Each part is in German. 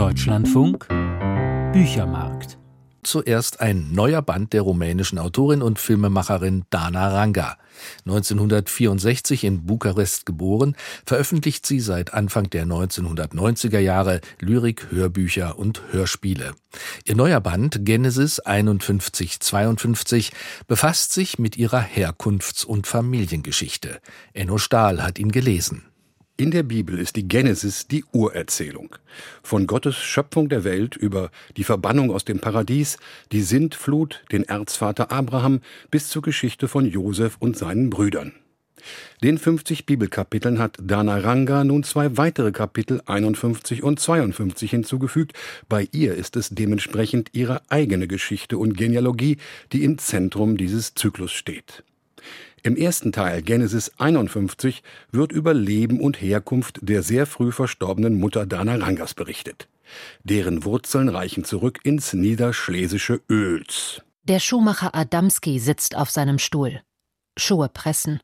Deutschlandfunk Büchermarkt. Zuerst ein neuer Band der rumänischen Autorin und Filmemacherin Dana Ranga. 1964 in Bukarest geboren, veröffentlicht sie seit Anfang der 1990er Jahre Lyrik, Hörbücher und Hörspiele. Ihr neuer Band Genesis 5152 befasst sich mit ihrer Herkunfts- und Familiengeschichte. Enno Stahl hat ihn gelesen. In der Bibel ist die Genesis die Urerzählung. Von Gottes Schöpfung der Welt über die Verbannung aus dem Paradies, die Sintflut, den Erzvater Abraham bis zur Geschichte von Josef und seinen Brüdern. Den 50 Bibelkapiteln hat Dana Ranga nun 2 weitere Kapitel 51 und 52 hinzugefügt. Bei ihr ist es dementsprechend ihre eigene Geschichte und Genealogie, die im Zentrum dieses Zyklus steht. Im ersten Teil, Genesis 51, wird über Leben und Herkunft der sehr früh verstorbenen Mutter Dana Rangas berichtet. Deren Wurzeln reichen zurück ins niederschlesische Oels. Der Schuhmacher Adamski sitzt auf seinem Stuhl. Schuhe pressen.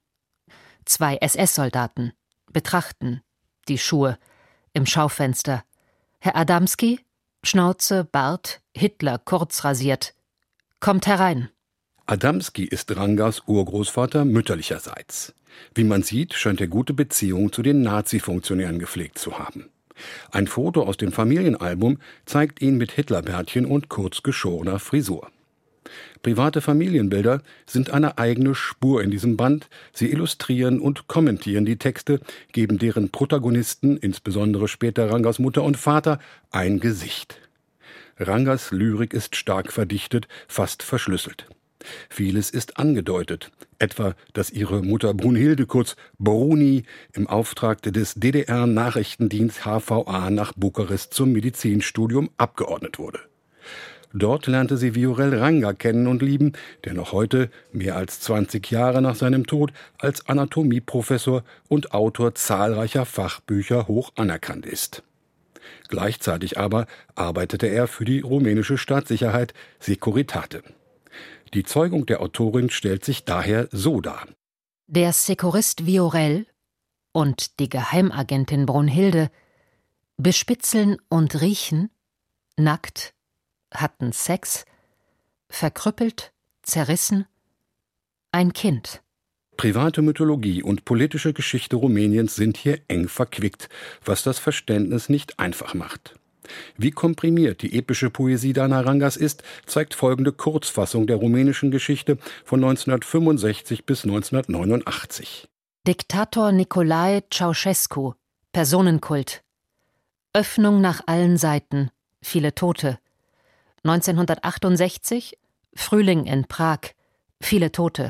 2 SS-Soldaten betrachten die Schuhe im Schaufenster. Herr Adamski, Schnauze, Bart, Hitler kurz rasiert. Kommt herein. Adamski ist Rangas Urgroßvater mütterlicherseits. Wie man sieht, scheint er gute Beziehungen zu den Nazi-Funktionären gepflegt zu haben. Ein Foto aus dem Familienalbum zeigt ihn mit Hitlerbärtchen und kurz geschorener Frisur. Private Familienbilder sind eine eigene Spur in diesem Band. Sie illustrieren und kommentieren die Texte, geben deren Protagonisten, insbesondere später Rangas Mutter und Vater, ein Gesicht. Rangas Lyrik ist stark verdichtet, fast verschlüsselt. Vieles ist angedeutet, etwa, dass ihre Mutter Brunhilde, kurz Bruni, im Auftrag des DDR-Nachrichtendienst HVA nach Bukarest zum Medizinstudium abgeordnet wurde. Dort lernte sie Viorel Ranga kennen und lieben, der noch heute, mehr als 20 Jahre nach seinem Tod, als Anatomieprofessor und Autor zahlreicher Fachbücher hoch anerkannt ist. Gleichzeitig aber arbeitete er für die rumänische Staatssicherheit Securitate. Die Zeugung der Autorin stellt sich daher so dar. Der Sekurist Viorel und die Geheimagentin Brunhilde bespitzeln und riechen, nackt, hatten Sex, verkrüppelt, zerrissen, ein Kind. Private Mythologie und politische Geschichte Rumäniens sind hier eng verquickt, was das Verständnis nicht einfach macht. Wie komprimiert die epische Poesie Dana Rangas ist, zeigt folgende Kurzfassung der rumänischen Geschichte von 1965 bis 1989. Diktator Nicolae Ceausescu, Personenkult. Öffnung nach allen Seiten, viele Tote. 1968, Frühling in Prag, viele Tote.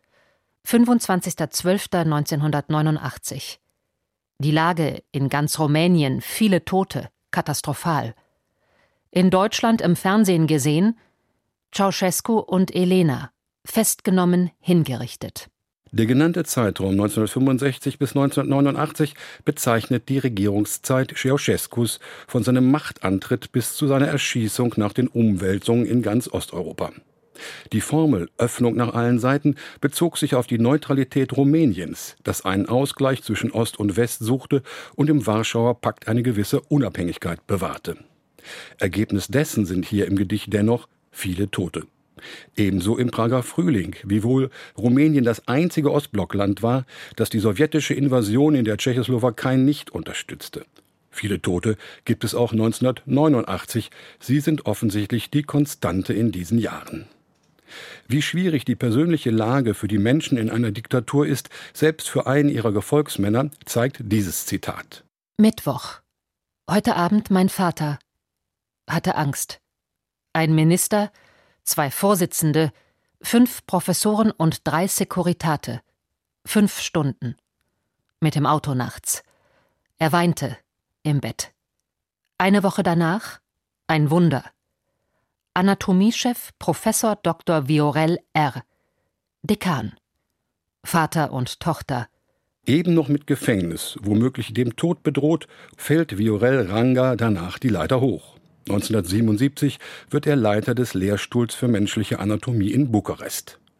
25.12.1989. Die Lage in ganz Rumänien, viele Tote. Katastrophal. In Deutschland im Fernsehen gesehen, Ceausescu und Elena, festgenommen, hingerichtet. Der genannte Zeitraum 1965 bis 1989 bezeichnet die Regierungszeit Ceausescus von seinem Machtantritt bis zu seiner Erschießung nach den Umwälzungen in ganz Osteuropa. Die Formel Öffnung nach allen Seiten bezog sich auf die Neutralität Rumäniens, das einen Ausgleich zwischen Ost und West suchte und im Warschauer Pakt eine gewisse Unabhängigkeit bewahrte. Ergebnis dessen sind hier im Gedicht dennoch viele Tote. Ebenso im Prager Frühling, wiewohl Rumänien das einzige Ostblockland war, das die sowjetische Invasion in der Tschechoslowakei nicht unterstützte. Viele Tote gibt es auch 1989. Sie sind offensichtlich die Konstante in diesen Jahren. Wie schwierig die persönliche Lage für die Menschen in einer Diktatur ist, selbst für einen ihrer Gefolgsmänner, zeigt dieses Zitat. Mittwoch. Heute Abend mein Vater hatte Angst. Ein Minister, 2 Vorsitzende, 5 Professoren und 3 Securitate. 5 Stunden. Mit dem Auto nachts. Er weinte im Bett. Eine Woche danach ein Wunder. Anatomiechef Professor Dr. Viorel R., Dekan. Vater und Tochter. Eben noch mit Gefängnis, womöglich dem Tod bedroht, fällt Viorel Ranga danach die Leiter hoch. 1977 wird er Leiter des Lehrstuhls für menschliche Anatomie in Bukarest.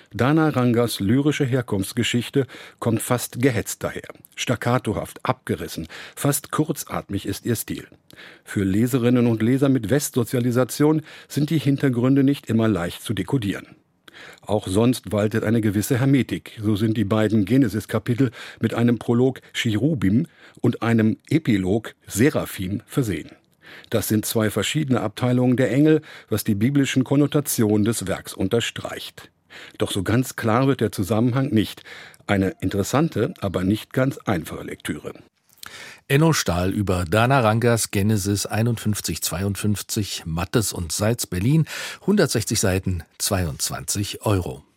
Dana Rangas lyrische Herkunftsgeschichte kommt fast gehetzt daher. Staccatohaft, abgerissen, fast kurzatmig ist ihr Stil. Für Leserinnen und Leser mit Westsozialisation sind die Hintergründe nicht immer leicht zu dekodieren. Auch sonst waltet eine gewisse Hermetik. So sind die beiden Genesis-Kapitel mit einem Prolog Cherubim und einem Epilog Seraphim versehen. Das sind zwei verschiedene Abteilungen der Engel, was die biblischen Konnotationen des Werks unterstreicht. Doch so ganz klar wird der Zusammenhang nicht. Eine interessante, aber nicht ganz einfache Lektüre. Enno Stahl über Dana Rangas Genesis 5152, Mattes und Seitz, Berlin, 160 Seiten, 22 €.